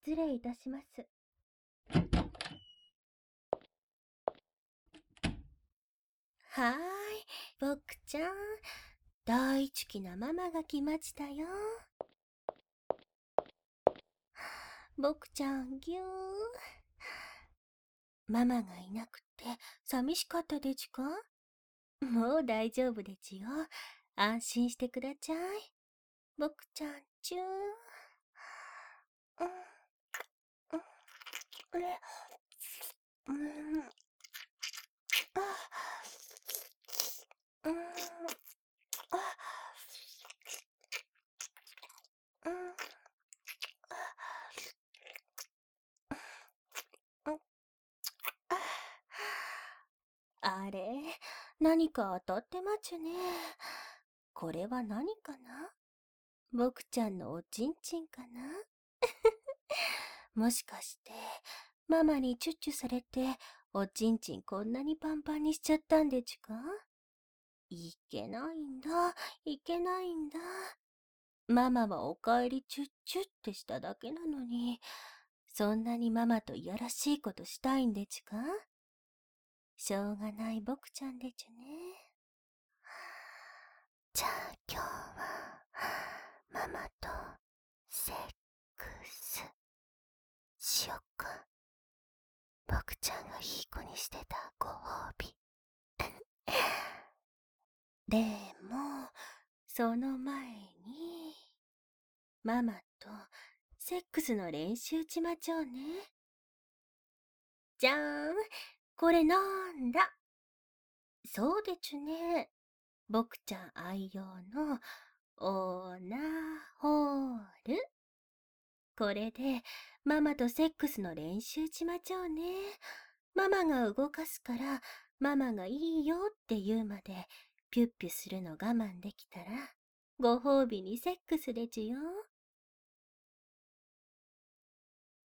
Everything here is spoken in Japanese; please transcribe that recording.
失礼いたします。はーい、僕ちゃん。大好きなママが来ましたよ。僕ちゃん、ぎゅー。ママがいなくて寂しかったでちか？もう大丈夫でちよ。安心してくだちゃい。僕ちゃん、ちゅー。うん、うん、あれ、うん、あ、うん、あ、うん、うん、あ、あれ、何か当たってまちゅね。これは何かな？僕ちゃんのおちんちんかな？もしかして、ママにチュッチュされて、おちんちんこんなにパンパンにしちゃったんでちゅか？いけないんだ、いけないんだ。ママはおかえりチュッチュってしただけなのに、そんなにママといやらしいことしたいんでちゅか？しょうがない僕ちゃんでちゅね。じゃあ今日は、ママとセックスしよっか。僕ちゃんがいい子にしてたご褒美。でも、その前に、ママとセックスの練習しまちょうね。じゃーん、これなんだ？そうでちゅね。僕ちゃん愛用のオナホール。これでママとセックスの練習しまちょうね。ママが動かすから、ママがいいよって言うまでピュッピュするの我慢できたら、ご褒美にセックスでちゅよ。